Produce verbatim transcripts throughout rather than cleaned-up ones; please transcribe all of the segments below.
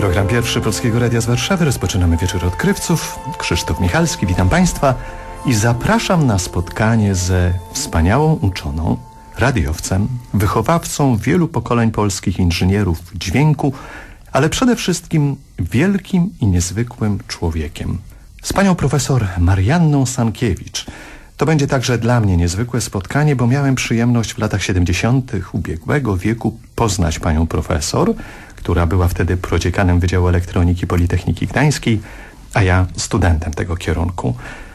Program pierwszy Polskiego Radia z Warszawy. Rozpoczynamy wieczór odkrywców. Krzysztof Michalski, witam Państwa i zapraszam na spotkanie ze wspaniałą uczoną, radiowcem, wychowawcą wielu pokoleń polskich inżynierów dźwięku, ale przede wszystkim wielkim i niezwykłym człowiekiem. Z panią profesor Marianną Sankiewicz. To będzie także dla mnie niezwykłe spotkanie, bo miałem przyjemność w latach siedemdziesiątych ubiegłego wieku poznać panią profesor, która była wtedy prodziekanem Wydziału Elektroniki Politechniki Gdańskiej, a ja studentem tego kierunku.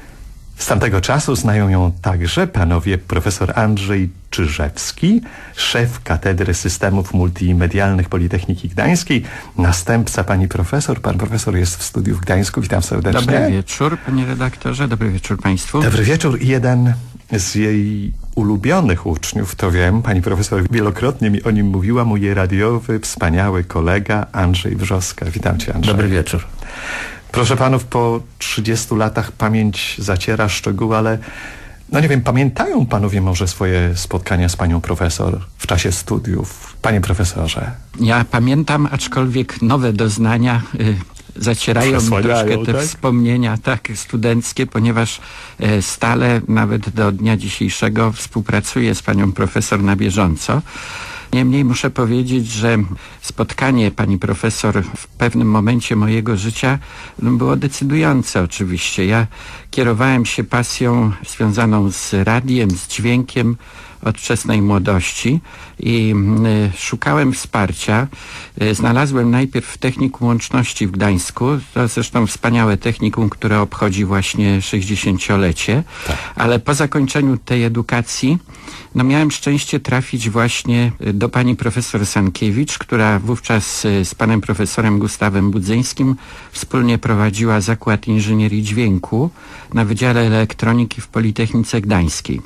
Z tamtego czasu znają ją także panowie profesor Andrzej Czyżewski, szef Katedry Systemów Multimedialnych Politechniki Gdańskiej, następca pani profesor. Pan profesor jest w studiu w Gdańsku. Witam serdecznie. Dobry wieczór, panie redaktorze. Dobry wieczór państwu. Dobry wieczór. Jeden z jej ulubionych uczniów, to wiem, pani profesor wielokrotnie mi o nim mówiła, mój radiowy, wspaniały kolega Andrzej Wrzoska. Witam cię, Andrzej. Dobry wieczór. Proszę panów, po trzydziestu latach pamięć zaciera szczegóły, ale no nie wiem, pamiętają panowie może swoje spotkania z panią profesor w czasie studiów? Panie profesorze. Ja pamiętam, aczkolwiek nowe doznania y, zacierają troszkę te tak? wspomnienia tak studenckie, ponieważ y, stale, nawet do dnia dzisiejszego, współpracuję z panią profesor na bieżąco. Niemniej muszę powiedzieć, że spotkanie pani profesor w pewnym momencie mojego życia było decydujące oczywiście. Ja kierowałem się pasją związaną z radiem, z dźwiękiem od wczesnej młodości i y, szukałem wsparcia. Y, znalazłem najpierw Technikum Łączności w Gdańsku. To zresztą wspaniałe technikum, które obchodzi właśnie sześćdziesięciolecie. Tak. Ale po zakończeniu tej edukacji no miałem szczęście trafić właśnie do pani profesor Sankiewicz, która wówczas z panem profesorem Gustawem Budzyńskim wspólnie prowadziła Zakład Inżynierii Dźwięku na Wydziale Elektroniki w Politechnice Gdańskiej.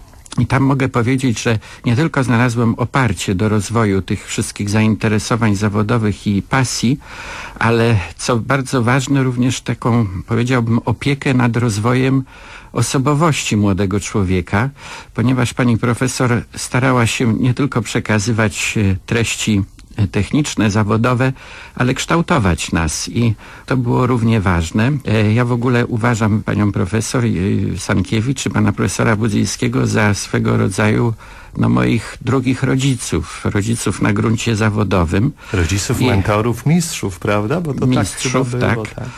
I tam mogę powiedzieć, że nie tylko znalazłem oparcie do rozwoju tych wszystkich zainteresowań zawodowych i pasji, ale co bardzo ważne, również taką, powiedziałbym, opiekę nad rozwojem osobowości młodego człowieka, ponieważ pani profesor starała się nie tylko przekazywać treści techniczne, zawodowe, ale kształtować nas i to było równie ważne. Ja w ogóle uważam panią profesor Sankiewicz czy pana profesora Budzyńskiego za swego rodzaju no, moich drugich rodziców, rodziców na gruncie zawodowym. Rodziców, I mentorów, mistrzów, prawda? Bo to mistrzów, tak, było, tak. tak.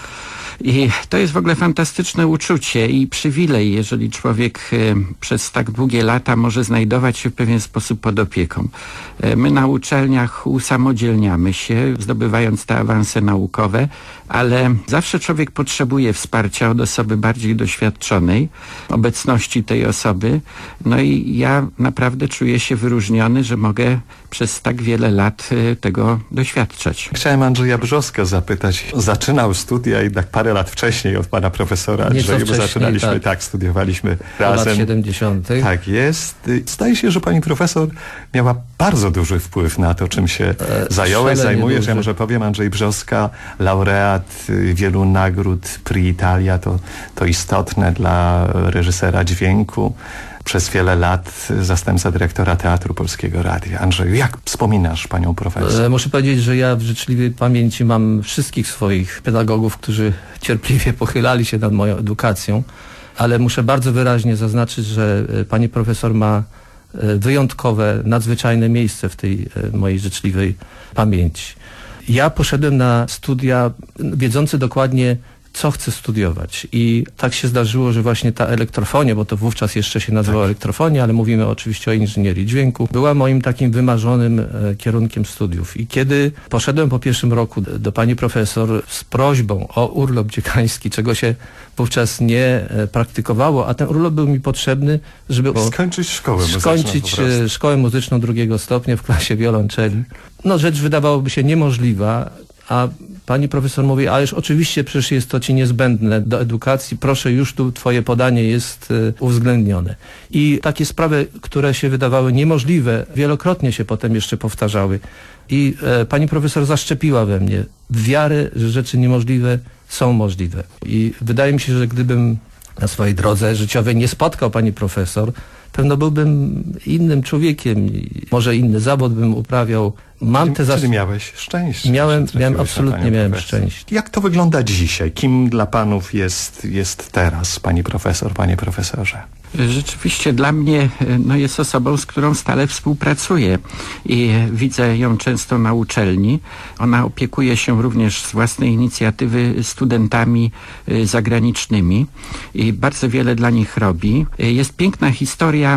I to jest w ogóle fantastyczne uczucie i przywilej, jeżeli człowiek y, przez tak długie lata może znajdować się w pewien sposób pod opieką. Y, my na uczelniach usamodzielniamy się, zdobywając te awanse naukowe, ale zawsze człowiek potrzebuje wsparcia od osoby bardziej doświadczonej, obecności tej osoby. No i ja naprawdę czuję się wyróżniony, że mogę przez tak wiele lat y, tego doświadczać. Chciałem Andrzeja Wrzoska zapytać. Zaczynał studia jednak parę lat wcześniej od pana profesora Andrzeja, bo zaczynaliśmy, tak, tak studiowaliśmy razem. lat siedemdziesiątych. Tak jest. Zdaje się, że pani profesor miała bardzo duży wpływ na to, czym się e, zająłeś, zajmujesz. Ja może powiem, Andrzej Wrzoska, laureat wielu nagród Prix Italia, to, to istotne dla reżysera dźwięku. Przez wiele lat zastępca dyrektora Teatru Polskiego Radia. Andrzeju, jak wspominasz panią profesor? E, muszę powiedzieć, że ja w życzliwej pamięci mam wszystkich swoich pedagogów, którzy cierpliwie pochylali się nad moją edukacją, ale muszę bardzo wyraźnie zaznaczyć, że pani profesor ma wyjątkowe, nadzwyczajne miejsce w tej mojej życzliwej pamięci. Ja poszedłem na studia wiedzący dokładnie, co chcę studiować i tak się zdarzyło, że właśnie ta elektrofonia, bo to wówczas jeszcze się nazywało elektrofonia, ale mówimy oczywiście o inżynierii dźwięku, była moim takim wymarzonym e, kierunkiem studiów. I kiedy poszedłem po pierwszym roku do, do pani profesor z prośbą o urlop dziekański, czego się wówczas nie e, praktykowało, a ten urlop był mi potrzebny, żeby skończyć szkołę skończyć muzyczną, szkołę muzyczną drugiego stopnia w klasie wiolonczeli. No rzecz wydawałoby się niemożliwa, a pani profesor mówi, ależ oczywiście przecież jest to ci niezbędne do edukacji, proszę już tu twoje podanie jest y, uwzględnione. I takie sprawy, które się wydawały niemożliwe, wielokrotnie się potem jeszcze powtarzały. I e, pani profesor zaszczepiła we mnie wiarę, że rzeczy niemożliwe są możliwe. I wydaje mi się, że gdybym na swojej drodze życiowej nie spotkał pani profesor, pewno byłbym innym człowiekiem. Może inny zawód bym uprawiał, Mam czyli, te zas... czyli miałeś szczęście. Miałem, że miałem trafiłeś na absolutnie panią miałem profesor. szczęście. Jak to wygląda dzisiaj? Kim dla panów jest, jest teraz pani profesor, panie profesorze? Rzeczywiście dla mnie no, jest osobą, z którą stale współpracuję i widzę ją często na uczelni. Ona opiekuje się również z własnej inicjatywy studentami y, zagranicznymi i bardzo wiele dla nich robi. Y, jest piękna historia,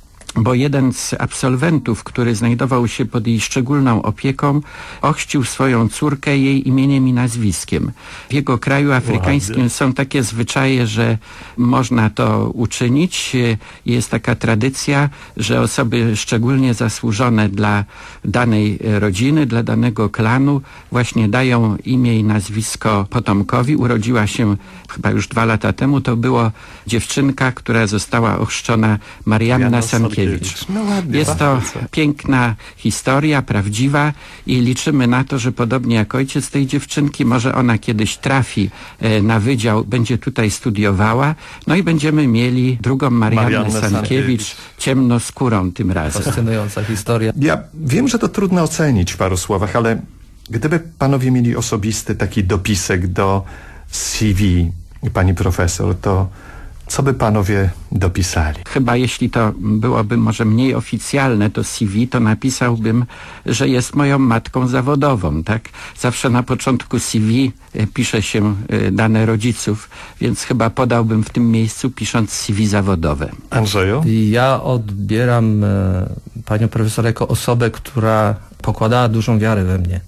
bo jeden z absolwentów, który znajdował się pod jej szczególną opieką, ochrzcił swoją córkę jej imieniem i nazwiskiem. W jego kraju afrykańskim Ładnie. są takie zwyczaje, że można to uczynić. Jest taka tradycja, że osoby szczególnie zasłużone dla danej rodziny, dla danego klanu właśnie dają imię i nazwisko potomkowi. Urodziła się chyba już dwa lata temu. To była dziewczynka, która została ochrzczona Marianna Sankiewicz. No ładnie, Jest to bardzo. piękna historia, prawdziwa i liczymy na to, że podobnie jak ojciec tej dziewczynki, może ona kiedyś trafi e, na wydział, będzie tutaj studiowała, no i będziemy mieli drugą Mariannę Mariannę Sankiewicz, Sankiewicz. ciemnoskórą tym razem. Fascynująca historia. Ja wiem, że to trudno ocenić w paru słowach, ale gdyby panowie mieli osobisty taki dopisek do C V pani profesor, to co by panowie dopisali? Chyba jeśli to byłoby może mniej oficjalne, to C V, to napisałbym, że jest moją matką zawodową, tak? Zawsze na początku C V e, pisze się e, dane rodziców, więc chyba podałbym w tym miejscu, pisząc C V zawodowe. Andrzeju? Ja odbieram e, panią profesor jako osobę, która pokładała dużą wiarę we mnie.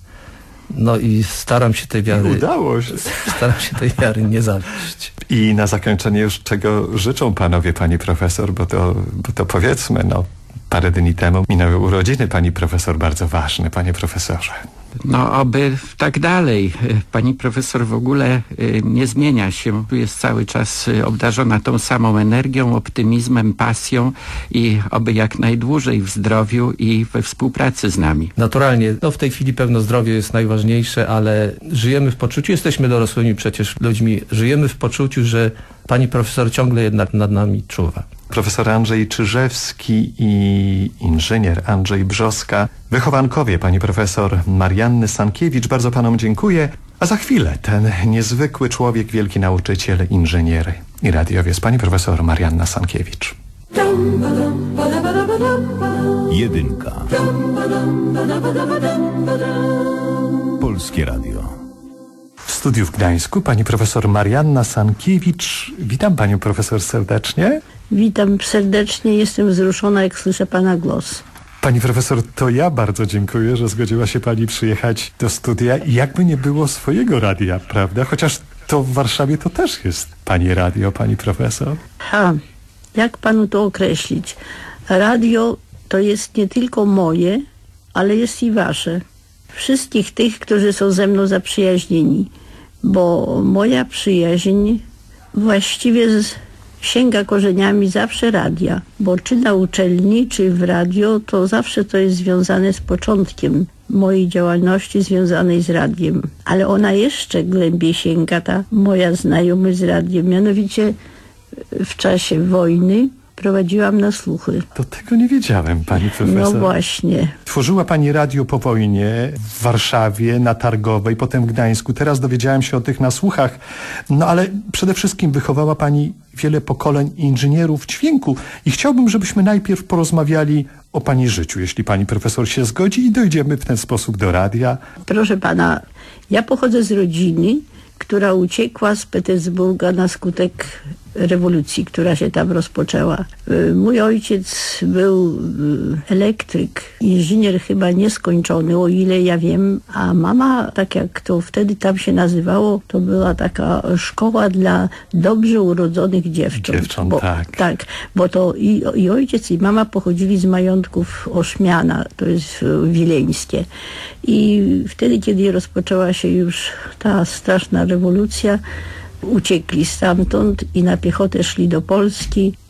No i staram się tej wiary... Udało się. Staram się tej wiary nie zawieść. I na zakończenie już czego życzą panowie pani profesor, bo to, bo to powiedzmy, no parę dni temu minęły urodziny pani profesor, bardzo ważne, panie profesorze. No oby tak dalej. Pani profesor w ogóle y, nie zmienia się. Jest cały czas y, obdarzona tą samą energią, optymizmem, pasją i oby jak najdłużej w zdrowiu i we współpracy z nami. Naturalnie, no w tej chwili pewno zdrowie jest najważniejsze, ale żyjemy w poczuciu, jesteśmy dorosłymi przecież ludźmi, żyjemy w poczuciu, że pani profesor ciągle jednak nad nami czuwa. Profesor Andrzej Czyżewski i inżynier Andrzej Brzoska, wychowankowie pani profesor Marianny Sankiewicz, bardzo panom dziękuję. A za chwilę ten niezwykły człowiek, wielki nauczyciel, inżynier i radiowiec, pani profesor Marianna Sankiewicz. Jedynka. Polskie Radio. W studiu w Gdańsku pani profesor Marianna Sankiewicz. Witam panią profesor serdecznie. Witam serdecznie, jestem wzruszona, jak słyszę pana głos. Pani profesor, to ja bardzo dziękuję, że zgodziła się pani przyjechać do studia i jakby nie było swojego radia, prawda? Chociaż to w Warszawie to też jest pani radio, pani profesor. Ha, jak panu to określić? Radio to jest nie tylko moje, ale jest i wasze. Wszystkich tych, którzy są ze mną zaprzyjaźnieni, bo moja przyjaźń właściwie z, sięga korzeniami zawsze radia, bo czy na uczelni, czy w radio, to zawsze to jest związane z początkiem mojej działalności związanej z radiem. Ale ona jeszcze głębiej sięga, ta moja znajomość z radiem. Mianowicie w czasie wojny prowadziłam na słuchy. To tego nie wiedziałem, pani profesor. No właśnie. Tworzyła pani radio po wojnie w Warszawie, na Targowej, potem w Gdańsku. Teraz dowiedziałem się o tych nasłuchach. No ale przede wszystkim wychowała pani wiele pokoleń inżynierów dźwięku i chciałbym, żebyśmy najpierw porozmawiali o pani życiu, jeśli pani profesor się zgodzi, i dojdziemy w ten sposób do radia. Proszę pana, ja pochodzę z rodziny, która uciekła z Petersburga na skutek rewolucji, która się tam rozpoczęła. Mój ojciec był elektryk, inżynier chyba nieskończony, o ile ja wiem, a mama, tak jak to wtedy tam się nazywało, to była taka szkoła dla dobrze urodzonych dziewcząt. Dziewcząt, bo, tak. Tak, bo to i, i ojciec, i mama pochodzili z majątków Oszmiana, to jest wileńskie. I wtedy, kiedy rozpoczęła się już ta straszna rewolucja, uciekli stamtąd i na piechotę szli do Polski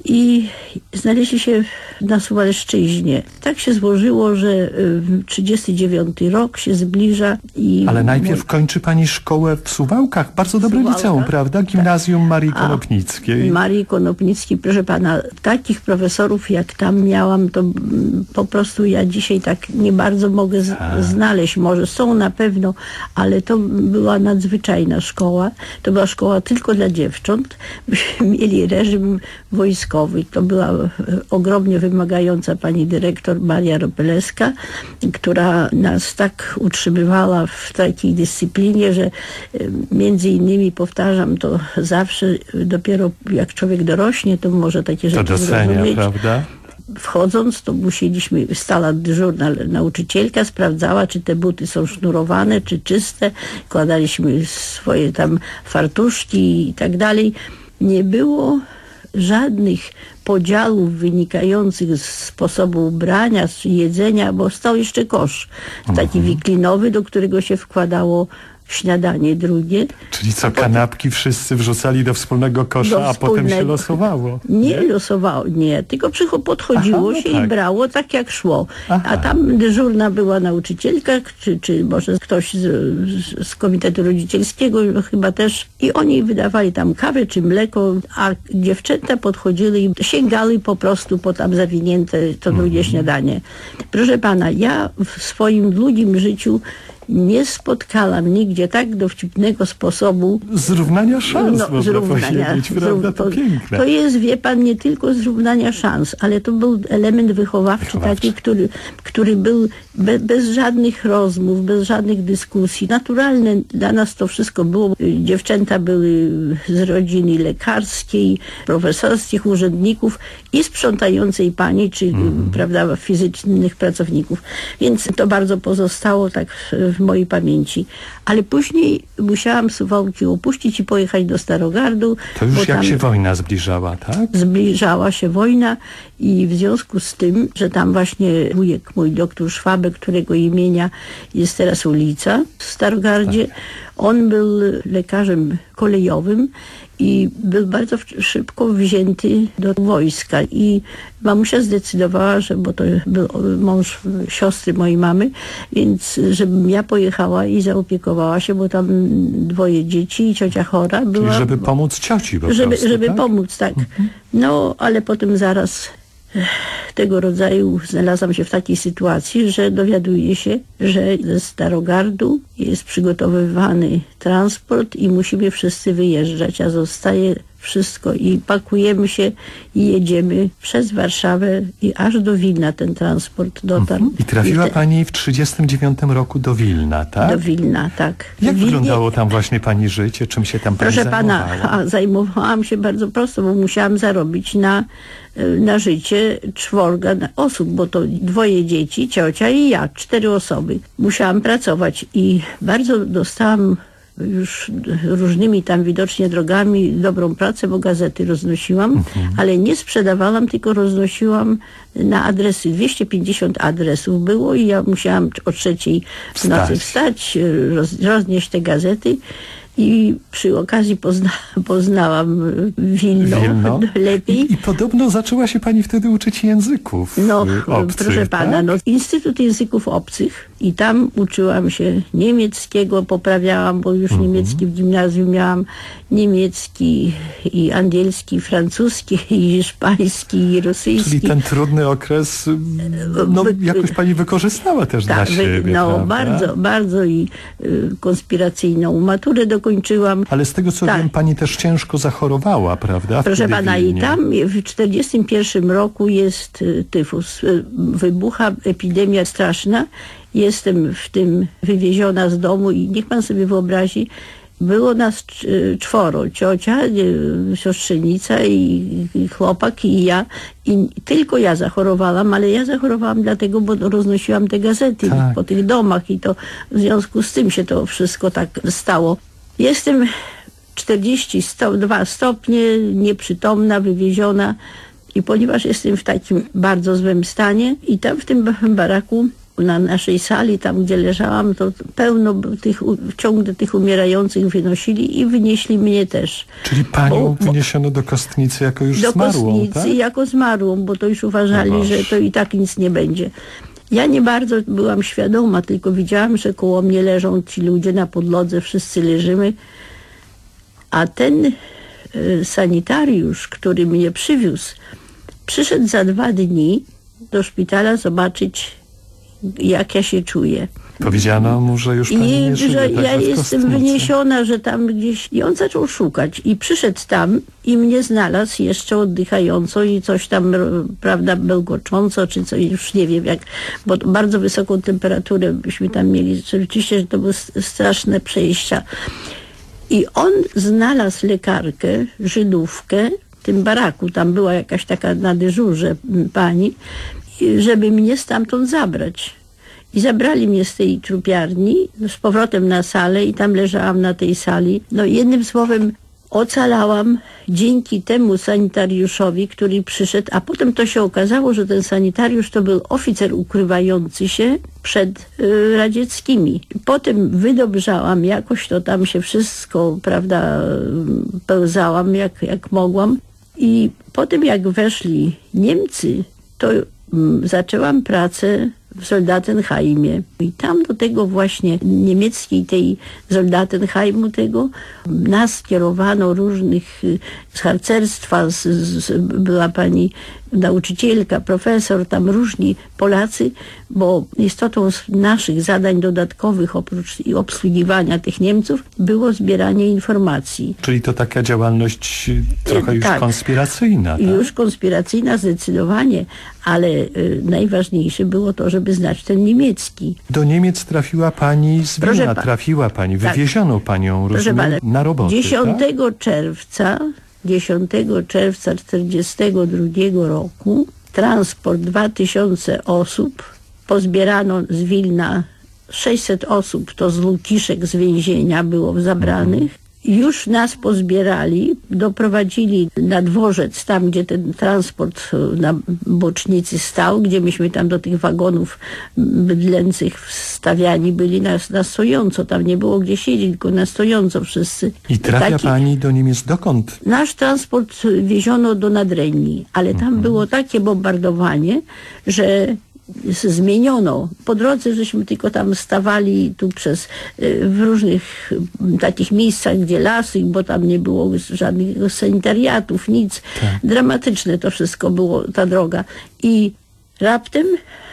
i znaleźli się na Suwalszczyźnie. Tak się złożyło, że trzydziesty dziewiąty rok się zbliża i... Ale najpierw kończy pani szkołę w Suwałkach. Bardzo dobre Suwałkach, liceum, prawda? Gimnazjum tak. Marii Konopnickiej. A Marii Konopnickiej, proszę pana, takich profesorów jak tam miałam, to po prostu ja dzisiaj tak nie bardzo mogę z- znaleźć. Może są na pewno, ale to była nadzwyczajna szkoła. To była szkoła tylko dla dziewcząt. Myśmy mieli reżim wojskowy. To była ogromnie wymagająca pani dyrektor Maria Ropeleska, która nas tak utrzymywała w takiej dyscyplinie, że między innymi, powtarzam to zawsze, dopiero jak człowiek dorośnie, to może takie rzeczy To docenia, zrozumieć. prawda? Wchodząc, to musieliśmy, stała dyżurna nauczycielka, sprawdzała, czy te buty są sznurowane, czy czyste. Kładaliśmy swoje tam fartuszki i tak dalej. Nie było żadnych podziałów wynikających z sposobu ubrania, z jedzenia, bo stał jeszcze kosz taki wiklinowy, do którego się wkładało śniadanie drugie. Czyli co, kanapki wszyscy wrzucali do wspólnego kosza, Do a potem się wspólnego. losowało? Nie losowało, nie, tylko przycho- podchodziło Aha, no się tak. i brało tak jak szło. Aha. A tam dyżurna była nauczycielka, czy, czy może ktoś z, z, z komitetu rodzicielskiego no chyba też. I oni wydawali tam kawę czy mleko, a dziewczęta podchodziły i sięgały po prostu po tam zawinięte to drugie Mhm. śniadanie. Proszę pana, ja w swoim długim życiu nie spotkałam nigdzie tak dowcipnego sposobu Zrównania szans, no, można zrównania. powiedzieć, prawda? Zró- To piękne. To jest, wie pan, nie tylko zrównania szans, ale to był element wychowawczy, Wychowawczy. taki, który, który był be, bez żadnych rozmów, bez żadnych dyskusji. Naturalne dla nas to wszystko było. Dziewczęta były z rodziny lekarskiej, profesorskich urzędników i sprzątającej pani, czy Mhm. prawda, fizycznych pracowników. Więc to bardzo pozostało tak w, w mojej pamięci. Ale później musiałam Suwałki opuścić i pojechać do Starogardu. To już bo jak tam się wojna zbliżała, tak? zbliżała się wojna i w związku z tym, że tam właśnie wujek mój, doktor Szwabek, którego imienia jest teraz ulica w Starogardzie, on był lekarzem kolejowym i był bardzo w- szybko wzięty do wojska i mamusia zdecydowała, że, bo to był mąż siostry mojej mamy, więc żebym ja pojechała i zaopiekowała się, bo tam dwoje dzieci i ciocia chora była. Czyli żeby pomóc cioci po żeby, prostu, żeby tak? pomóc, tak. No, ale potem zaraz eh, tego rodzaju znalazłam się w takiej sytuacji, że dowiaduję się, że ze Starogardu jest przygotowywany transport i musimy wszyscy wyjeżdżać, a zostaje wszystko i pakujemy się i jedziemy przez Warszawę i aż do Wilna ten transport dotarł. I trafiła te- pani w trzydziestym dziewiątym roku do Wilna, tak? do Wilna, tak. Jak W Wilnie- wyglądało tam właśnie pani życie? Czym się tam pani Proszę pana, zajmowała? a, zajmowałam się bardzo prosto, bo musiałam zarobić na, y, na życie czworga na- osób, bo to dwoje dzieci, ciocia i ja, cztery osoby. Musiałam pracować i bardzo dostałam już różnymi tam widocznie drogami dobrą pracę, bo gazety roznosiłam, ale nie sprzedawałam, tylko roznosiłam na adresy. dwieście pięćdziesiąt adresów było i ja musiałam o trzeciej w nocy Wstać. wstać, roz, roznieść te gazety. I przy okazji pozna, poznałam Wilno, Wilno. lepiej. I, I podobno zaczęła się pani wtedy uczyć języków No, y, obcych, proszę pana, tak? no, Instytut Języków Obcych i tam uczyłam się niemieckiego, poprawiałam, bo już Mhm. niemiecki w gimnazjum miałam, niemiecki i angielski, francuski i hiszpański i rosyjski. Czyli ten trudny okres y, no, Wy- jakoś pani wykorzystała też Tak, dla wy- siebie, no prawda? bardzo, bardzo i y, konspiracyjną maturę dokończyłam. Ale z tego co Tak. wiem, pani też ciężko zachorowała, prawda? Proszę Wtedy w pana, i Wilnie. tam w czterdziestym pierwszym roku jest y, tyfus. Y, Wybucha epidemia straszna. Jestem w tym wywieziona z domu i niech pan sobie wyobrazi, było nas cz- y, czworo. Ciocia, y, siostrzenica i, i chłopak i ja. I tylko ja zachorowałam, ale ja zachorowałam dlatego, bo roznosiłam te gazety Tak. po tych domach i to w związku z tym się to wszystko tak stało. Jestem czterdzieści dwa stopnie, nieprzytomna, wywieziona i ponieważ jestem w takim bardzo złym stanie i tam w tym baraku na naszej sali, tam gdzie leżałam, to pełno tych, ciągle tych umierających wynosili i wynieśli mnie też. Czyli panią Bo- wyniesiono do kostnicy jako już do zmarłą, kostnicy tak? jako zmarłą, bo to już uważali, O że Boże. to i tak nic nie będzie. Ja nie bardzo byłam świadoma, tylko widziałam, że koło mnie leżą ci ludzie na podlodze, wszyscy leżymy, a ten y, sanitariusz, który mnie przywiózł, przyszedł za dwa dni do szpitala zobaczyć, jak ja się czuję. Powiedziano mu, że już pani I nie żyje, że także ja w jestem kostnicy. wyniesiona, że tam gdzieś... I on zaczął szukać i przyszedł tam i mnie znalazł jeszcze oddychająco i coś tam, prawda, bełkocząco, czy coś, już nie wiem jak, bo bardzo wysoką temperaturę byśmy tam mieli. Rzeczywiście, że to były straszne przejścia. I on znalazł lekarkę, Żydówkę, w tym baraku, tam była jakaś taka na dyżurze pani, żeby mnie stamtąd zabrać. I zabrali mnie z tej trupiarni z powrotem na salę i tam leżałam na tej sali. No jednym słowem ocalałam dzięki temu sanitariuszowi, który przyszedł, a potem to się okazało, że ten sanitariusz to był oficer ukrywający się przed y, radzieckimi. Potem wydobrzałam, jakoś to tam się wszystko, prawda, pełzałam jak, jak mogłam. I potem jak weszli Niemcy, to mm, zaczęłam pracę w Soldatenheimie. I tam do tego właśnie niemieckiej tej Soldatenheimu tego nas kierowano różnych y, z harcerstwa, z, z, była pani nauczycielka, profesor, tam różni Polacy, bo istotą z naszych zadań dodatkowych oprócz i obsługiwania tych Niemców było zbieranie informacji. Czyli to taka działalność trochę już tak. konspiracyjna, tak? Już konspiracyjna zdecydowanie, ale y, najważniejsze było to, żeby znać ten niemiecki. Do Niemiec trafiła pani z Proszę Wilna, pa- trafiła pani, Tak. wywieziono panią, Proszę rozumiem, pana, na roboty, dziesiątego czerwca dziesiątego czerwca czterdziestego drugiego roku transport dwa tysiące osób, pozbierano z Wilna sześćset osób, to z Lukiszek z więzienia było zabranych. Już nas pozbierali, doprowadzili na dworzec, tam gdzie ten transport na bocznicy stał, gdzie myśmy tam do tych wagonów bydlęcych wstawiani byli na, na stojąco. Tam nie było gdzie siedzieć, tylko na stojąco wszyscy. I trafia Taki- pani do Niemiec dokąd? Nasz transport wieziono do Nadrenii, ale tam było takie bombardowanie, że z- zmieniono. Po drodze żeśmy tylko tam stawali tu przez y, w różnych y, takich miejscach, gdzie lasy, bo tam nie było żadnych sanitariatów, nic. Dramatyczne to wszystko było, ta droga. I raptem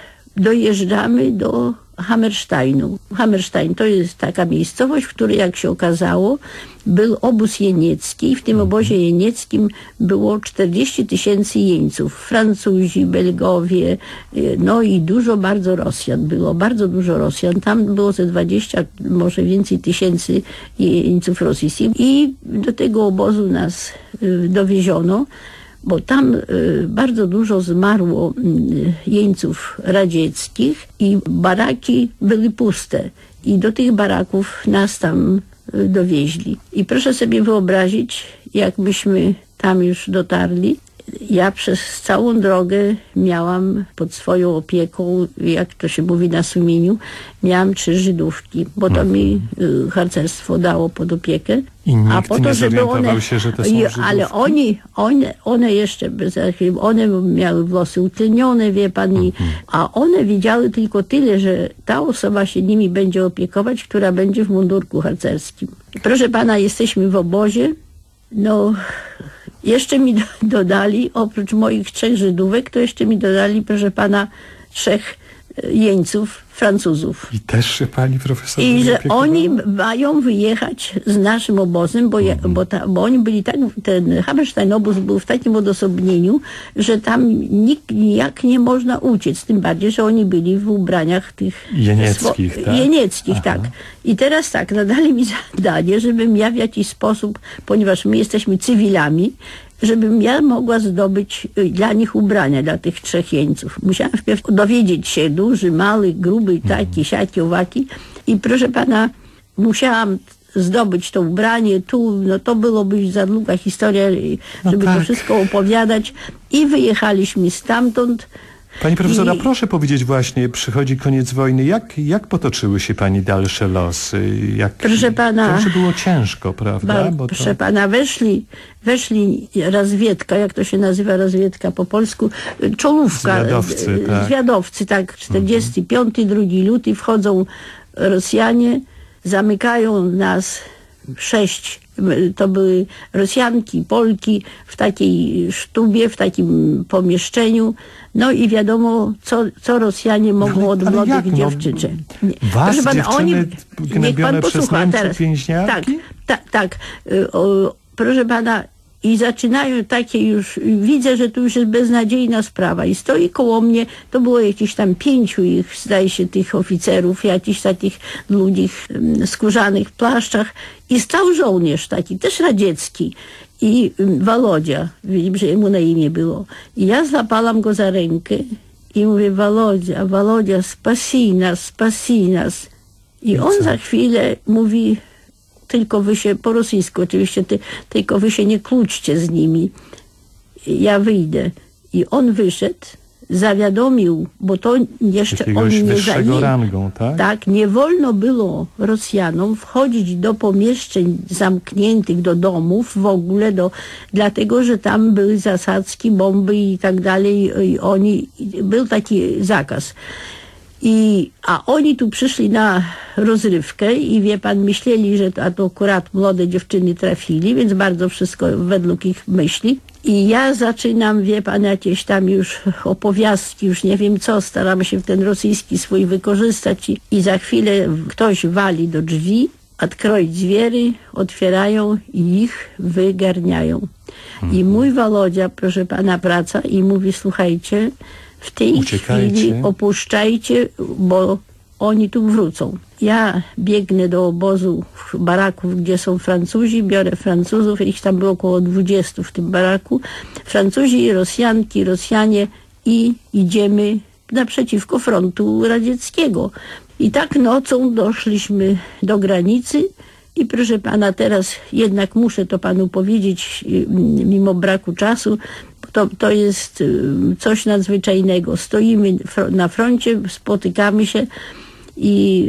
dojeżdżamy do Hammersteinu. Hammerstein to jest taka miejscowość, w której, jak się okazało, był obóz jeniecki. W tym obozie jenieckim było czterdzieści tysięcy jeńców. Francuzi, Belgowie, y, no i dużo bardzo Rosjan było. Bardzo dużo Rosjan. Tam było ze dwadzieścia, może więcej tysięcy jeńców rosyjskich. I do tego obozu nas y, dowieziono, bo tam y, bardzo dużo zmarło y, jeńców radzieckich i baraki były puste. I do tych baraków nas tam y, dowieźli. I proszę sobie wyobrazić, jak myśmy tam już dotarli. Ja przez całą drogę miałam pod swoją opieką, jak to się mówi na sumieniu, miałam trzy Żydówki, bo to mi y, harcerstwo dało pod opiekę. I nikt nie zorientował się, że to są I- Żydówki? Ale oni, one, one jeszcze, one miały włosy utlenione, wie pani, a one wiedziały tylko tyle, że ta osoba się nimi będzie opiekować, która będzie w mundurku harcerskim. Proszę pana, jesteśmy w obozie, no... Jeszcze mi do, dodali, oprócz moich trzech Żydówek, to jeszcze mi dodali, proszę pana, trzech e, jeńców, Francuzów. I też się pani profesor I że opiekowała? oni mają wyjechać z naszym obozem, bo, ja, bo, ta, bo oni byli tak, ten Hammerstein obóz był w takim odosobnieniu, że tam nikt nijak nie można uciec, tym bardziej, że oni byli w ubraniach tych... Jenieckich, swo- tak? Jenieckich, Aha. tak. I teraz tak, nadali mi zadanie, żebym ja w jakiś sposób, ponieważ my jesteśmy cywilami, żebym ja mogła zdobyć y, dla nich ubrania, dla tych trzech jeńców. Musiałam wpierw dowiedzieć się, duży, mały, gruby, taki, siaki, owaki. I proszę pana, musiałam zdobyć to ubranie, tu, no to byłoby za długa historia, y, No żeby tak. to wszystko opowiadać. I wyjechaliśmy stamtąd Pani profesora, I... proszę powiedzieć właśnie, przychodzi koniec wojny, jak, jak potoczyły się pani dalsze losy? Jak, Proszę pana... To, że było ciężko, prawda? Ba, Bo proszę to... pana, weszli, weszli razwiedka, jak to się nazywa razwiedka po polsku, czołówka. Zwiadowcy, tak. Zwiadowcy, tak. czterdziesty piąty, drugi luty wchodzą Rosjanie, zamykają nas sześć, to były Rosjanki, Polki w takiej sztubie, w takim pomieszczeniu. No i wiadomo, co, co Rosjanie mogą no, od ale młodych jak, no, dziewczyny. Was, Proszę pana, oni, niech pan przez posłucha Niemców teraz. więźniarki? Tak, tak, tak. O, proszę pana, i zaczynają takie już, widzę, że tu już jest beznadziejna sprawa i stoi koło mnie, to było jakieś tam pięciu ich, zdaje się, tych oficerów, jakichś takich ludzi w skórzanych płaszczach i stał żołnierz taki, też radziecki i Walodzia, wiem, że mu na imię było. I ja złapałam go za rękę i mówię, Walodzia, Walodzia, spasi nas, spasi nas. I on za chwilę mówi, tylko wy się, po rosyjsku oczywiście, ty, tylko wy się nie kłóćcie z nimi. Ja wyjdę. I on wyszedł, zawiadomił, bo to jeszcze Jakiegoś on nie wyższego zajęł. rangą, tak? Tak, nie wolno było Rosjanom wchodzić do pomieszczeń zamkniętych, do domów w ogóle, do, dlatego, że tam były zasadzki, bomby i tak dalej. I oni, był taki zakaz. I, a oni tu przyszli na rozrywkę i wie pan, myśleli, że to, a to akurat młode dziewczyny trafili, więc bardzo wszystko według ich myśli. I ja zaczynam, wie pan, jakieś tam już opowiastki, już nie wiem co, staram się ten rosyjski swój wykorzystać i, i za chwilę ktoś wali do drzwi, odkroić zwiery, otwierają i ich wygarniają. I mój Walodzia, proszę pana, wraca i mówi, słuchajcie, w tej Uciekajcie. chwili opuszczajcie, bo oni tu wrócą. Ja biegnę do obozu baraków, gdzie są Francuzi, biorę Francuzów, ich tam było około dwudziestu w tym baraku. Francuzi, Rosjanki, Rosjanie i idziemy naprzeciwko frontu radzieckiego. I tak nocą doszliśmy do granicy i proszę pana, teraz jednak muszę to panu powiedzieć, mimo braku czasu, To, to jest coś nadzwyczajnego. Stoimy na froncie, spotykamy się i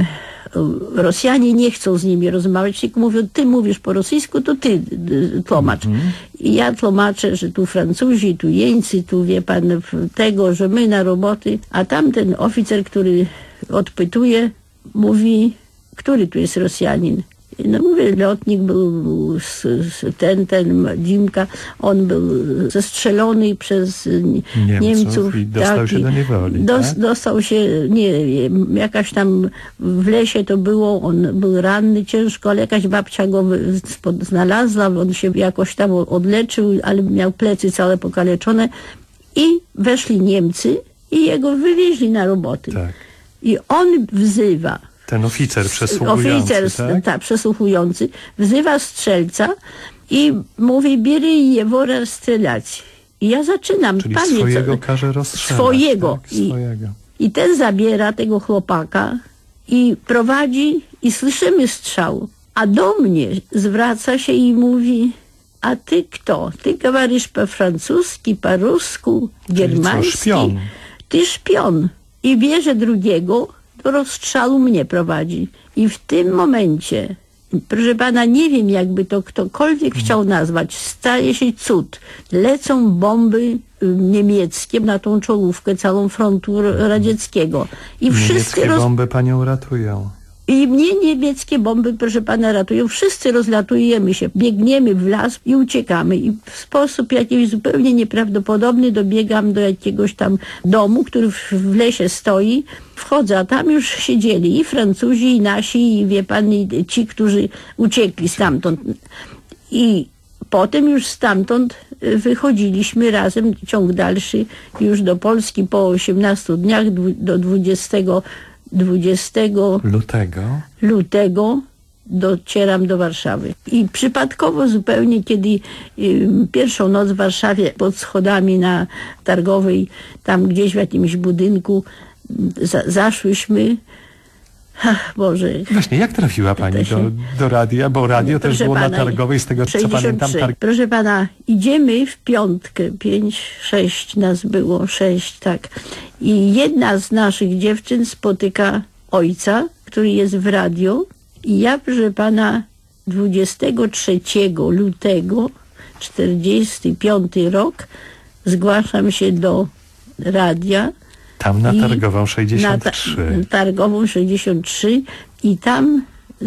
Rosjanie nie chcą z nimi rozmawiać, tylko mówią, ty mówisz po rosyjsku, to ty tłumacz. Mm-hmm. I ja tłumaczę, że tu Francuzi, tu jeńcy, tu wie pan tego, że my na roboty, a tamten oficer, który odpytuje, mówi, który tu jest Rosjanin? No mówię, lotnik był ten, ten Dimka, on był zestrzelony przez Niemców. Niemców i dostał tak, się do niewoli, dos, tak? Dostał się, nie wiem, jakaś tam w lesie to było, on był ranny ciężko, ale jakaś babcia go znalazła, on się jakoś tam odleczył, ale miał plecy całe pokaleczone i weszli Niemcy i jego wywieźli na roboty. Tak. I on wzywa, ten oficer przesłuchujący, oficer, tak? Ta, przesłuchujący wzywa strzelca i mówi, bierze jego rozstrzelać. I ja zaczynam. Czyli panie, swojego co, każe rozstrzelać. Swojego. Tak? swojego. I, I ten zabiera tego chłopaka i prowadzi i słyszymy strzał. A do mnie zwraca się i mówi, a ty kto? Ty говоришь po-francuski, po-rusku, germański. Szpion. Ty szpion. I bierze drugiego, do rozstrzału mnie prowadzi. I w tym momencie, proszę pana, nie wiem, jakby to ktokolwiek chciał nazwać, staje się cud. Lecą bomby niemieckie na tą czołówkę całą frontu radzieckiego. I Niemieckie wszyscy roz... bomby panią ratują. I mnie niemieckie bomby, proszę pana, ratują. Wszyscy rozlatujemy się, biegniemy w las i uciekamy. I w sposób jakiś zupełnie nieprawdopodobny dobiegam do jakiegoś tam domu, który w lesie stoi. Wchodzę, a tam już siedzieli i Francuzi, i nasi, i wie pan, i ci, którzy uciekli stamtąd. I potem już stamtąd wychodziliśmy razem, ciąg dalszy już do Polski po osiemnastu dniach, do dwudziestego lutego. lutego docieram do Warszawy. I przypadkowo zupełnie, kiedy y, pierwszą noc w Warszawie pod schodami na Targowej, tam gdzieś w jakimś budynku za, zaszłyśmy, Ach, Boże. Właśnie, jak trafiła pani do, do radia? Bo radio też Proszę było pana, na Targowej, z tego co sześćdziesiąt pamiętam. trzy. Targ... Proszę pana, idziemy w piątkę, pięć, sześć nas było, sześć, tak. I jedna z naszych dziewczyn spotyka ojca, który jest w radio. I ja, proszę pana, dwudziestego trzeciego lutego czterdziesty piąty rok zgłaszam się do radia. Tam na I Targową sześćdziesiąt trzy. Na ta, Targową sześćdziesiąt trzy i tam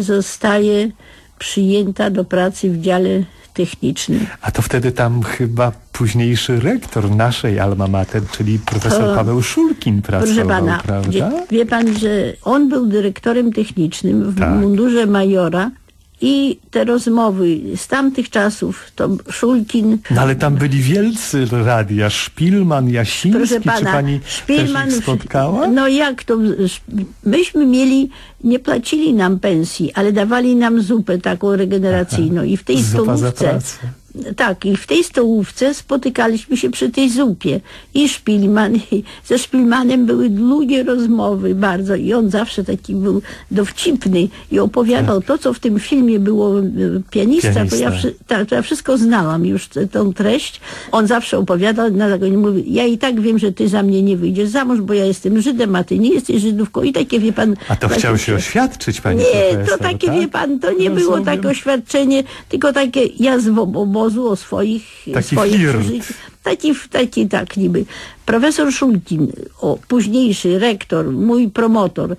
zostaje przyjęta do pracy w dziale technicznym. A to wtedy tam chyba późniejszy rektor naszej alma mater, czyli profesor To, Paweł Szulkin pracował, proszę pana, prawda? Wie, wie pan, że on był dyrektorem technicznym w Tak. mundurze majora i te rozmowy z tamtych czasów, to Szulkin... No ale tam byli wielcy radia, Szpilman, Jasiński, Proszę pana, czy pani Szpilman, też ich spotkała? No jak to? Myśmy mieli, nie płacili nam pensji, ale dawali nam zupę taką regeneracyjną i w tej Zupa za stołówce... pracę. Tak, i w tej stołówce spotykaliśmy się przy tej zupie. I Szpilman, i ze Szpilmanem były długie rozmowy bardzo i on zawsze taki był dowcipny i opowiadał to, co w tym filmie było, e, pianista, Pianista. To, ja, wszy- ta, to ja wszystko znałam już tę tą treść. On zawsze opowiadał, na tego nie mówi, ja i tak wiem, że ty za mnie nie wyjdziesz za mąż, bo ja jestem Żydem, a ty nie jesteś Żydówką i takie, wie pan... A to takie- chciał się oświadczyć, pani Nie, profesor, to takie, tak? wie pan, to nie było Rozumiem. takie oświadczenie, tylko takie ja z obozu o swoich... Taki swoich flirt. przeżyciach. Taki, taki, tak niby. Profesor Szulkin, o, późniejszy rektor, mój promotor,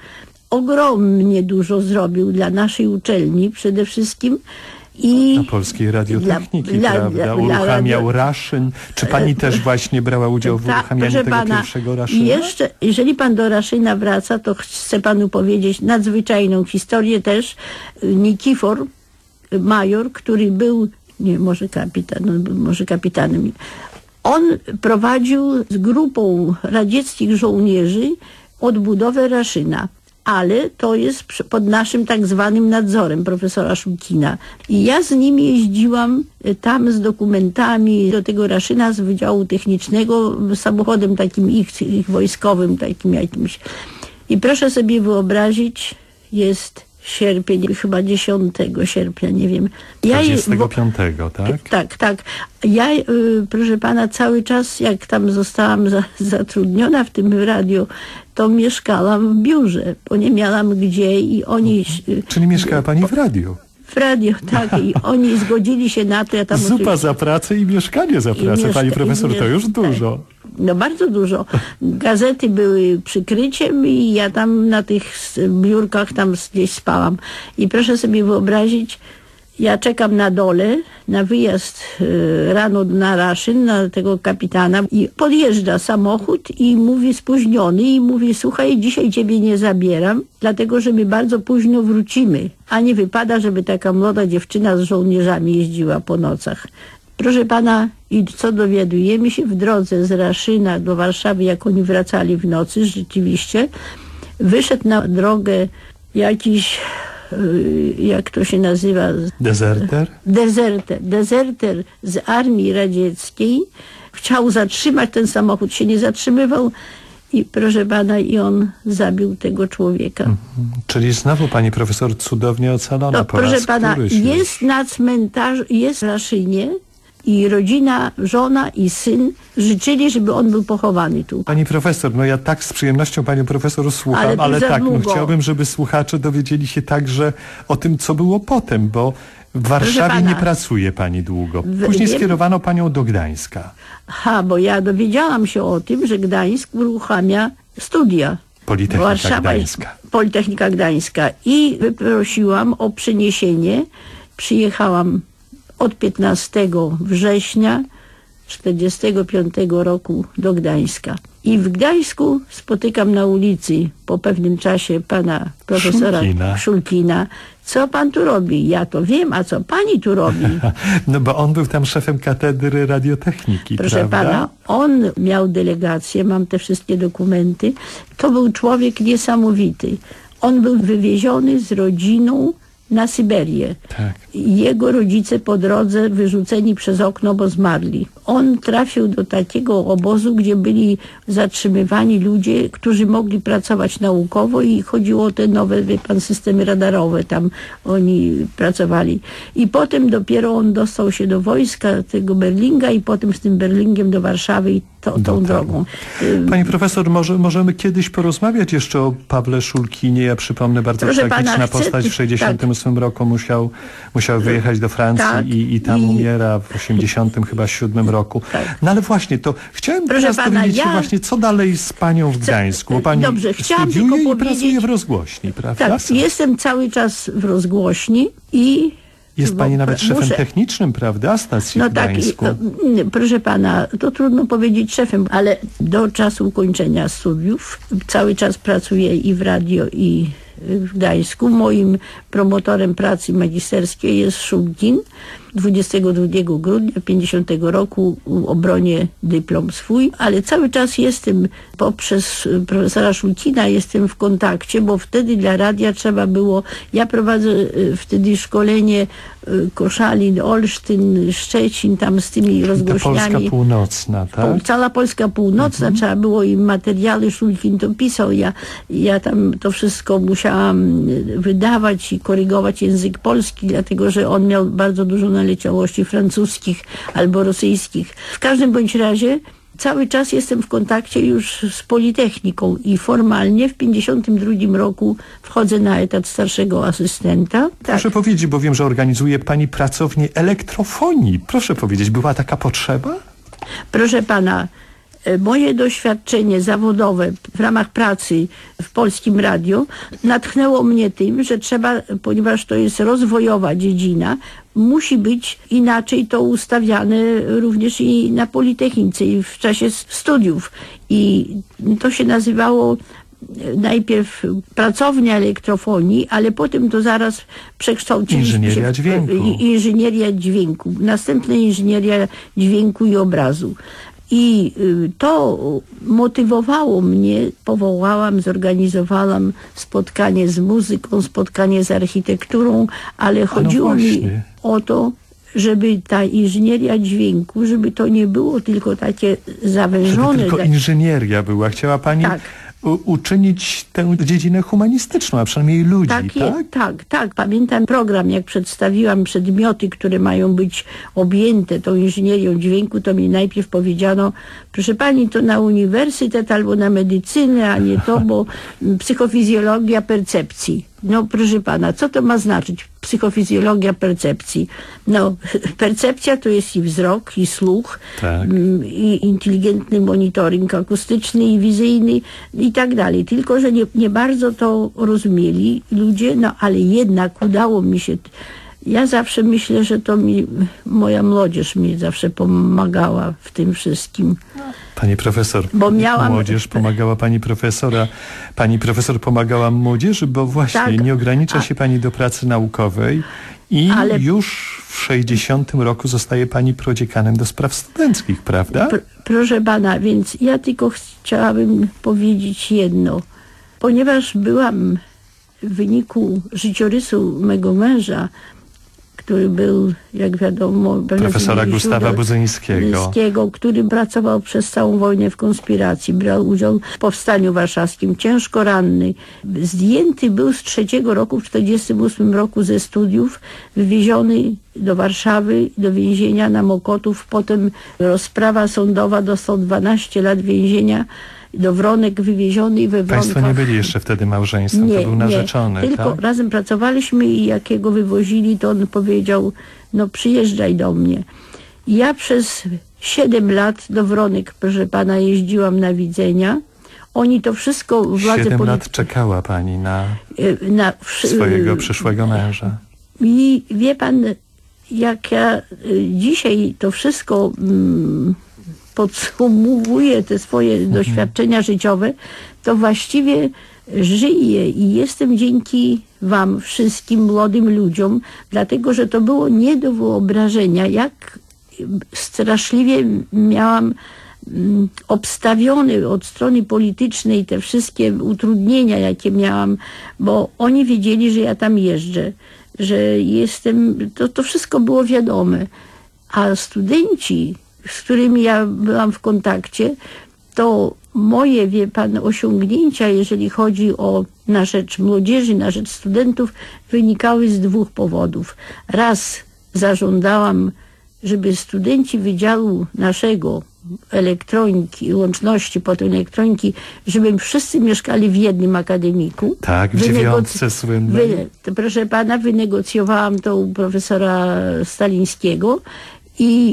ogromnie dużo zrobił dla naszej uczelni przede wszystkim. I Na Polskiej Radiotechniki, dla- prawda? dla- dla Uruchamiał radio- Raszyn. Czy pani też właśnie brała udział w Tak, uruchamianiu proszę tego pana, pierwszego Raszyna? jeszcze, jeżeli pan do Raszyna wraca, to chcę panu powiedzieć nadzwyczajną historię też. Nikifor, major, który był, nie, może kapitan, no, może kapitanem. On prowadził z grupą radzieckich żołnierzy odbudowę Raszyna. Ale to jest przy- pod naszym tak zwanym nadzorem profesora Szulkina. I ja z nim jeździłam y, tam z dokumentami do tego Raszyna z Wydziału Technicznego samochodem takim ich, ich wojskowym, takim jakimś. I proszę sobie wyobrazić, jest sierpień, chyba dziesiątego sierpnia, nie wiem. Ja je- dwudziestego piątego, tak? tak, tak. Ja, y, proszę pana, cały czas, jak tam zostałam za, zatrudniona w tym radio, to mieszkałam w biurze, bo nie miałam gdzie i oni... y, Czyli mieszkała pani w radiu. W radio, tak, i oni zgodzili się na to, ja tam... Zupa oczywiście- za pracę i mieszkanie za pracę. mieszka- Pani profesor, i to już mieszka- dużo. No bardzo dużo. Gazety były przykryciem i ja tam na tych s- biurkach tam gdzieś spałam. I proszę sobie wyobrazić, ja czekam na dole, na wyjazd e, rano na Raszyn, na tego kapitana i podjeżdża samochód i mówi spóźniony i mówi, słuchaj, dzisiaj ciebie nie zabieram, dlatego że my bardzo późno wrócimy, a nie wypada, żeby taka młoda dziewczyna z żołnierzami jeździła po nocach. Proszę pana, i co dowiadujemy się w drodze z Raszyna do Warszawy, jak oni wracali w nocy, rzeczywiście, wyszedł na drogę jakiś, y, jak to się nazywa, Dezerter? dezerter, dezerter z armii radzieckiej. Chciał zatrzymać ten samochód, się nie zatrzymywał i proszę pana, i on zabił tego człowieka. Czyli znowu pani profesor cudownie ocalona No, po proszę raz pana, któryś już. jest na cmentarzu, jest w Raszynie i rodzina, żona i syn życzyli, żeby on był pochowany tu. Pani profesor, no ja tak z przyjemnością panią profesor słucham, Ale ale, to za tak, no długo. chciałbym, żeby słuchacze dowiedzieli się także o tym, co było potem, bo w Warszawie pana, nie pracuje pani długo. w- Później wiem- skierowano panią do Gdańska. Ha, bo ja dowiedziałam się o tym, że Gdańsk uruchamia studia. Politechnika Warszawa, Gdańska. Politechnika Gdańska. I wyprosiłam o przeniesienie. Przyjechałam od piętnastego września czterdziestego piątego roku do Gdańska. I w Gdańsku spotykam na ulicy po pewnym czasie pana profesora Szulkina. Szulkina. Co pan tu robi? Ja to wiem, a co pani tu robi? No bo on był tam szefem katedry radiotechniki, Proszę prawda? pana, on miał delegację, mam te wszystkie dokumenty. To był człowiek niesamowity. On był wywieziony z rodziną na Syberię. Tak. Jego rodzice po drodze wyrzuceni przez okno, bo zmarli. On trafił do takiego obozu, gdzie byli zatrzymywani ludzie, którzy mogli pracować naukowo i chodziło o te nowe, wie pan, systemy radarowe. Tam oni pracowali. I potem dopiero on dostał się do wojska tego Berlinga i potem z tym Berlingiem do Warszawy i to, tą Dotarł. drogą. Pani profesor, może, możemy kiedyś porozmawiać jeszcze o Pawle Szulkinie. Ja przypomnę, bardzo Proszę tragiczna pana, chcę- postać. W sześćdziesiątym ósmym roku musiał, musiał wyjechać do Francji Tak. i, i tam I- umiera w osiemdziesiątym chyba siódmym roku. Tak. No ale właśnie, to chciałem Proszę teraz pana, dowiedzieć się ja- właśnie, co dalej z panią w Gdańsku. Bo pani Dobrze, chciałam studiuje tylko i pracuje powiedzieć- w rozgłośni, prawda? Tak, jestem cały czas w rozgłośni i... Jest pani nawet szefem muszę- technicznym, prawda, stacji No w tak, Gdańsku. i- proszę pana, to trudno powiedzieć szefem, ale do czasu ukończenia studiów cały czas pracuję i w radio, i w Gdańsku. Moim promotorem pracy magisterskiej jest Szulkin. dwudziestego drugiego grudnia pięćdziesiątego roku obronię dyplom swój, ale cały czas jestem poprzez profesora Szulkina jestem w kontakcie, bo wtedy dla radia trzeba było, ja prowadzę y, wtedy szkolenie y, Koszalin, Olsztyn, Szczecin, tam z tymi Ta rozgłośniami. Polska północna, tak? Cała Polska północna, Mhm. trzeba było im materiały, Szulkin to pisał. Ja, ja tam to wszystko musiałam wydawać i korygować język polski, dlatego że on miał bardzo dużo naleciałości francuskich albo rosyjskich. W każdym bądź razie cały czas jestem w kontakcie już z Politechniką i formalnie w pięćdziesiątym drugim roku wchodzę na etat starszego asystenta. Tak. Proszę powiedzieć, bo wiem, że organizuje pani pracownię elektrofonii. Proszę powiedzieć, była taka potrzeba? Proszę pana, e, moje doświadczenie zawodowe w ramach pracy w Polskim Radio natchnęło mnie tym, że trzeba, ponieważ to jest rozwojowa dziedzina, musi być inaczej to ustawiane również i na Politechnice i w czasie s- studiów. I to się nazywało najpierw pracownia elektrofonii, ale potem to zaraz przekształciliśmy Inżynieria się w dźwięku. i- inżynieria dźwięku, następnie inżynieria dźwięku i obrazu. I y, to motywowało mnie, powołałam, zorganizowałam spotkanie z muzyką, spotkanie z architekturą, ale chodziło mi właśnie. o to, żeby ta inżynieria dźwięku, żeby to nie było tylko takie Żeby zawężone. tylko dla- inżynieria była. Chciała pani Tak. u- uczynić tę dziedzinę humanistyczną, a przynajmniej ludzi, Tak, je- tak? tak, tak. Pamiętam program, jak przedstawiłam przedmioty, które mają być objęte tą inżynierią dźwięku, to mi najpierw powiedziano, proszę pani, to na uniwersytet albo na medycynę, a nie to, bo mm, psychofizjologia percepcji. No proszę pana, co to ma znaczyć? Psychofizjologia percepcji. No, percepcja to jest i wzrok, i słuch, Tak. mm, i inteligentny monitoring akustyczny i wizyjny i tak dalej. Tylko, że nie, nie bardzo to rozumieli ludzie, no ale jednak udało mi się. Ja zawsze myślę, że to mi, moja młodzież mi zawsze pomagała w tym wszystkim. Pani profesor, Bo miałam- młodzież pomagała pani profesora. Pani profesor pomagała młodzieży, bo właśnie Tak, nie ogranicza a- się pani do pracy naukowej i Ale- już w sześćdziesiątym roku zostaje pani prodziekanem do spraw studenckich, prawda? Pr- proszę pana, więc ja tylko chciałabym powiedzieć jedno. Ponieważ byłam w wyniku życiorysu mego męża, który był, jak wiadomo, Profesora Gustawa Budzyńskiego. Budzyńskiego, który pracował przez całą wojnę w konspiracji, brał udział w powstaniu warszawskim, ciężko ranny. Zdjęty był z trzeciego roku, w czterdziestym ósmym roku ze studiów, wywieziony do Warszawy, do więzienia na Mokotów, potem rozprawa sądowa, dostał dwanaście lat więzienia, do Wronek wywieziony i we Wronkach... Państwo nie byli jeszcze wtedy małżeństwem, to był narzeczony, tylko tak? razem pracowaliśmy i jak jego wywozili, to on powiedział, no przyjeżdżaj do mnie. I ja przez siedem lat do Wronek, proszę pana, jeździłam na widzenia. Oni to wszystko, władze Siedem polityczne... lat czekała pani na na, swojego przyszłego męża. I wie pan, jak ja y, dzisiaj to wszystko mm, podsumowuję, te swoje Mhm. doświadczenia życiowe, to właściwie żyję i jestem dzięki wam wszystkim młodym ludziom, dlatego że to było nie do wyobrażenia, jak straszliwie miałam mm, obstawione od strony politycznej te wszystkie utrudnienia, jakie miałam, bo oni wiedzieli, że ja tam jeżdżę, że jestem, to, to wszystko było wiadome. A studenci, z którymi ja byłam w kontakcie, to moje, wie pan, osiągnięcia, jeżeli chodzi o na rzecz młodzieży, na rzecz studentów, wynikały z dwóch powodów. Raz zażądałam, żeby studenci Wydziału naszego elektroniki, łączności potem elektroniki, żeby wszyscy mieszkali w jednym akademiku. Tak, w dziewiątce słynnej. Wy, to, proszę pana, wynegocjowałam to u profesora Stalińskiego i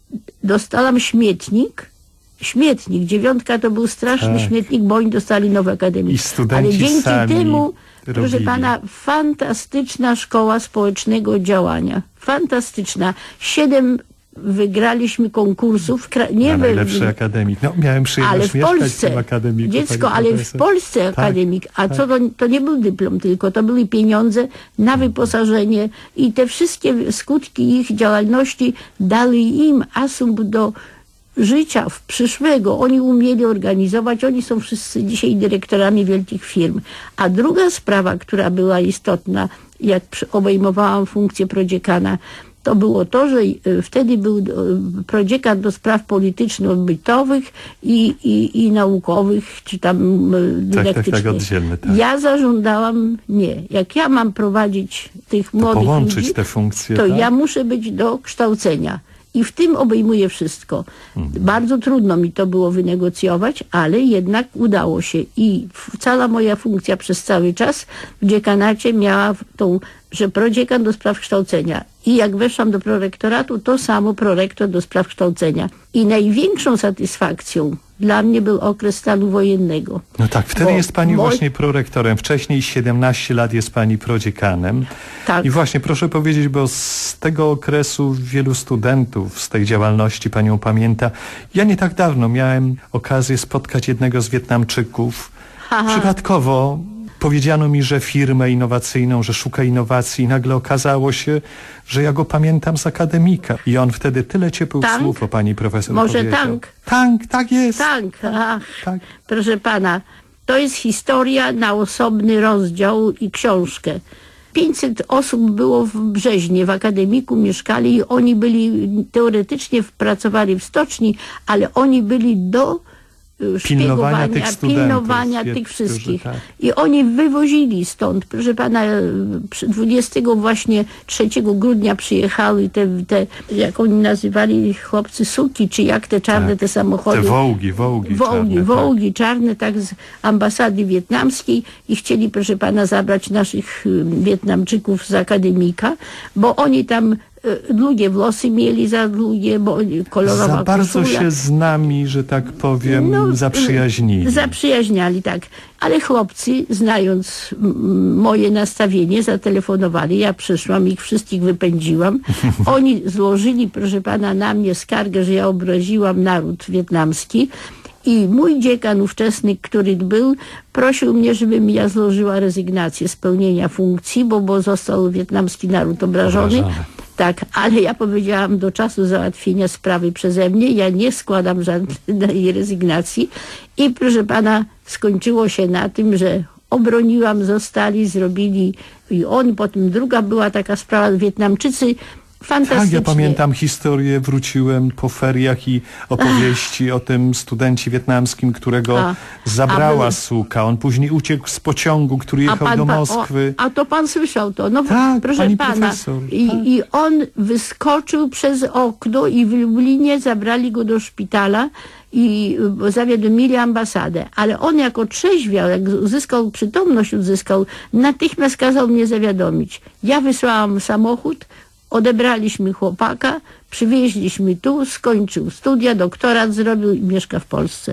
dostałam śmietnik. Śmietnik, dziewiątka to był straszny tak. śmietnik, bo oni dostali nowy akademik. I studenci Ale dzięki sami temu, proszę robili. pana, fantastyczna szkoła społecznego działania. Fantastyczna. Siedem wygraliśmy konkursów. Nie Na najlepszy akademik. No, miałem przyjemność ale w mieszkać Polsce, w tym akademiku. dziecko, ale w Polsce tak, akademik. A tak. co to, to nie był dyplom tylko, to były pieniądze na wyposażenie i te wszystkie skutki ich działalności dały im asumpt do życia w przyszłego. Oni umieli organizować, oni są wszyscy dzisiaj dyrektorami wielkich firm. A druga sprawa, która była istotna, jak obejmowałam funkcję prodziekana, to było to, że wtedy był prodziekan do spraw polityczno-bytowych i, i, i naukowych, czy tam dydaktycznych. Tak, tak, tak, oddzielny, tak. Ja zażądałam, nie. Jak ja mam prowadzić tych to młodych połączyć ludzi, te funkcje, to tak? ja muszę być do kształcenia. I w tym obejmuje wszystko. Mhm. Bardzo trudno mi to było wynegocjować, ale jednak udało się. I cała moja funkcja przez cały czas w dziekanacie miała tą, że prodziekan do spraw kształcenia. I jak weszłam do prorektoratu, to samo prorektor do spraw kształcenia. I największą satysfakcją dla mnie był okres stanu wojennego. No tak, wtedy Bo jest pani moj... właśnie prorektorem. Wcześniej siedemnaście lat jest pani prodziekanem. Tak. I właśnie proszę powiedzieć, bo z tego okresu wielu studentów z tej działalności panią pamięta. Ja nie tak dawno miałem okazję spotkać jednego z Wietnamczyków. Aha. Przypadkowo powiedziano mi, że firmę innowacyjną, że szuka innowacji i nagle okazało się, że ja go pamiętam z akademika. I on wtedy tyle ciepłych tank? słów o pani profesor Może powiedział. tank? Tank, tak jest. Tank, ach, tak. Proszę pana, to jest historia na osobny rozdział i książkę. pięćset osób było w Brzeźnie, w akademiku mieszkali i oni byli, teoretycznie pracowali w stoczni, ale oni byli do pilnowania tych studentów, pilnowania wie, tych wszystkich. Którzy, tak. I oni wywozili stąd, proszę pana, dwudziestego właśnie trzeciego grudnia przyjechały te, te, jak oni nazywali, chłopcy suki, czy jak te czarne, tak. te samochody. Te wołgi, wołgi Wołgi, czarne, wołgi tak. czarne, tak, z ambasady wietnamskiej i chcieli, proszę pana, zabrać naszych Wietnamczyków z akademika, bo oni tam długie włosy mieli za długie, bo kolorowa Za bardzo koszula. się z nami, że tak powiem, no, zaprzyjaźnili. Zaprzyjaźniali, tak. Ale chłopcy, znając moje nastawienie, zatelefonowali. Ja przyszłam, ich wszystkich wypędziłam. Oni złożyli, proszę pana, na mnie skargę, że ja obraziłam naród wietnamski. I mój dziekan ówczesny, który był, prosił mnie, żebym ja złożyła rezygnację z pełnienia funkcji, bo, bo został wietnamski naród obrażony. Obrażony. Tak, ale ja powiedziałam do czasu załatwienia sprawy przeze mnie, ja nie składam żadnej rezygnacji i proszę pana, skończyło się na tym, że obroniłam, zostali, zrobili i on, potem druga była taka sprawa, Wietnamczycy fantastycznie. Tak, ja pamiętam historię, wróciłem po feriach i opowieści Ach. o tym studencie wietnamskim, którego a, zabrała a suka. On później uciekł z pociągu, który jechał pan, do Moskwy. O, a to pan słyszał to? No tak, proszę pani pana. profesor. I, tak. I on wyskoczył przez okno i w Lublinie zabrali go do szpitala i zawiadomili ambasadę. Ale on jako trzeźwiał, jak uzyskał przytomność, uzyskał, natychmiast kazał mnie zawiadomić. Ja wysłałam samochód, odebraliśmy chłopaka, przywieźliśmy tu, skończył studia, doktorat zrobił i mieszka w Polsce.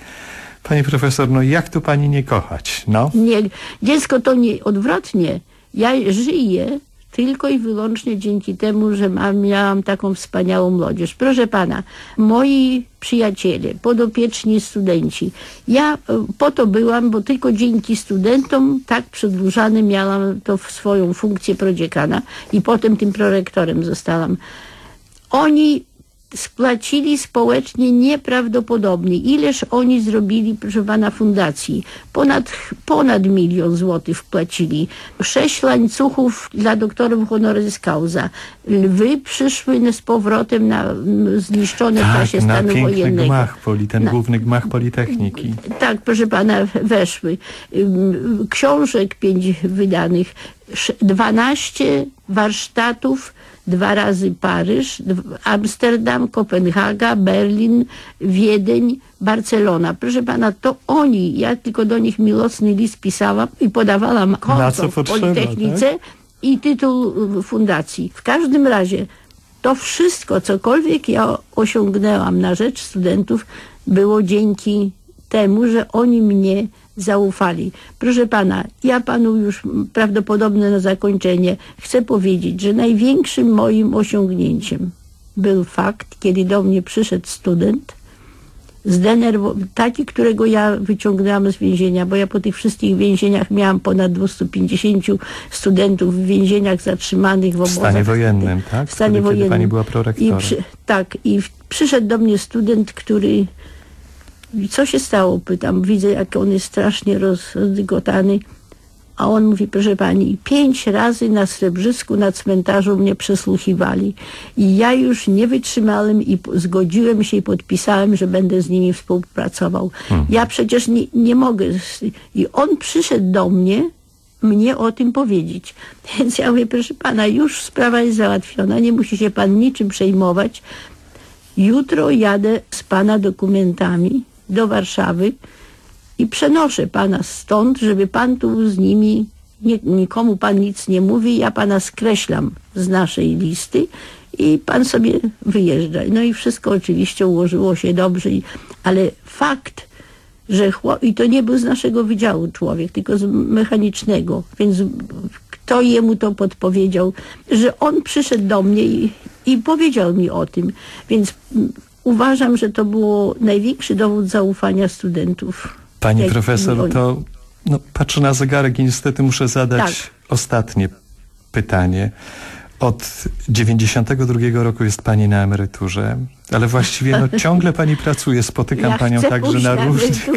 Pani profesor, no jak tu pani nie kochać? No. Nie, dziecko to nie, odwrotnie. Ja żyję tylko i wyłącznie dzięki temu, że mam, miałam taką wspaniałą młodzież. Proszę pana, moi przyjaciele, podopieczni studenci, ja po to byłam, bo tylko dzięki studentom tak przedłużane miałam to w swoją funkcję prodziekana i potem tym prorektorem zostałam. Oni spłacili społecznie nieprawdopodobnie. Ileż oni zrobili, proszę pana, fundacji? Ponad, ponad milion złotych wpłacili. Sześć łańcuchów dla doktorów honoris causa. Lwy przyszły z powrotem na zniszczone tak, w czasie na stanu piękny wojennego. gmach, poli, ten na, główny gmach Politechniki. Tak, proszę pana, weszły. Książek pięć wydanych, dwanaście warsztatów, dwa razy Paryż, Amsterdam, Kopenhaga, Berlin, Wiedeń, Barcelona. Proszę pana, to oni, ja tylko do nich miłosny list pisałam i podawałam konto w Politechnice, tak? I tytuł fundacji. W każdym razie to wszystko, cokolwiek ja osiągnęłam na rzecz studentów, było dzięki temu, że oni mnie zaufali. Proszę pana, ja panu już prawdopodobnie na zakończenie chcę powiedzieć, że największym moim osiągnięciem był fakt, kiedy do mnie przyszedł student, zdenerwo- taki, którego ja wyciągnęłam z więzienia, bo ja po tych wszystkich więzieniach miałam ponad dwieście pięćdziesiąt studentów w więzieniach zatrzymanych w obozach. W stanie wojennym, tak? W stanie Wtedy, wojennym. Kiedy pani była prorektorem. I przy, tak, i w, przyszedł do mnie student, który... Co się stało? Pytam. Widzę, jak on jest strasznie rozdygotany. A on mówi, proszę pani, pięć razy na Srebrzysku na cmentarzu mnie przesłuchiwali. I ja już nie wytrzymałem i zgodziłem się i podpisałem, że będę z nimi współpracował. Mhm. Ja przecież nie, nie mogę. I on przyszedł do mnie, mnie o tym powiedzieć. Więc ja mówię, proszę pana, już sprawa jest załatwiona, nie musi się pan niczym przejmować. Jutro jadę z pana dokumentami do Warszawy i przenoszę pana stąd, żeby pan tu z nimi, nie, nikomu pan nic nie mówi, ja pana skreślam z naszej listy i pan sobie wyjeżdża. No i wszystko oczywiście ułożyło się dobrze, ale fakt, że chłop... i to nie był z naszego wydziału człowiek, tylko z mechanicznego, więc kto jemu to podpowiedział, że on przyszedł do mnie i, i powiedział mi o tym, więc uważam, że to było największy dowód zaufania studentów. Pani Jak profesor, to no, patrzę na zegarek i niestety muszę zadać tak. ostatnie pytanie. Od dziewięćdziesiątego drugiego roku jest pani na emeryturze, ale właściwie no, ciągle pani pracuje, spotykam ja panią także na, na różnych...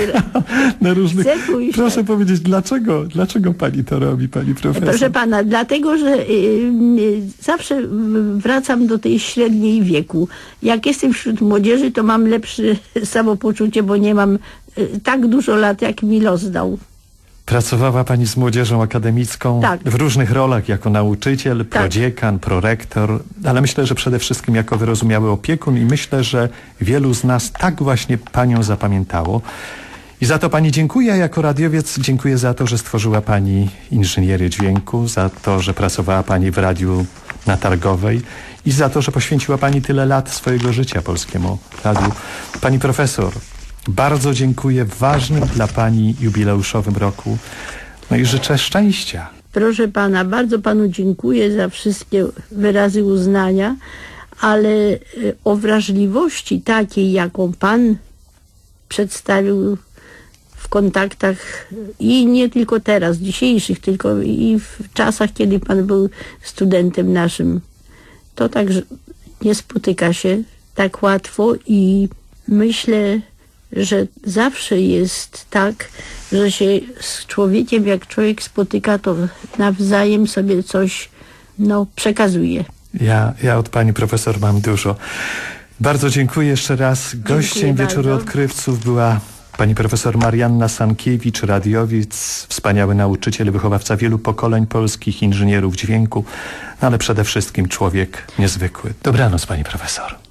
na różnych... Proszę powiedzieć, dlaczego, dlaczego pani to robi, pani profesor? Proszę pana, dlatego, że y, y, zawsze wracam do tej średniej wieku. Jak jestem wśród młodzieży, to mam lepsze samopoczucie, bo nie mam y, tak dużo lat, jak mi los dał. Pracowała pani z młodzieżą akademicką tak. w różnych rolach, jako nauczyciel, tak. prodziekan, prorektor, ale myślę, że przede wszystkim jako wyrozumiały opiekun i myślę, że wielu z nas tak właśnie panią zapamiętało. I za to pani dziękuję, jako radiowiec dziękuję za to, że stworzyła pani inżynierię dźwięku, za to, że pracowała pani w radiu na Targowej i za to, że poświęciła pani tyle lat swojego życia Polskiemu Radiu. Pani profesor, bardzo dziękuję w ważnym dla pani jubileuszowym roku. No i życzę szczęścia. Proszę pana, bardzo panu dziękuję za wszystkie wyrazy uznania, ale o wrażliwości takiej, jaką pan przedstawił w kontaktach i nie tylko teraz, dzisiejszych, tylko i w czasach, kiedy pan był studentem naszym, to także nie spotyka się tak łatwo i myślę, że zawsze jest tak, że się z człowiekiem, jak człowiek spotyka, to nawzajem sobie coś no, przekazuje. Ja, ja od pani profesor mam dużo. Bardzo dziękuję jeszcze raz. Gościem Dziękuję Wieczoru bardzo. Odkrywców była pani profesor Marianna Sankiewicz, radiowiec, wspaniały nauczyciel, wychowawca wielu pokoleń polskich inżynierów dźwięku, no ale przede wszystkim człowiek niezwykły. Dobranoc, pani profesor.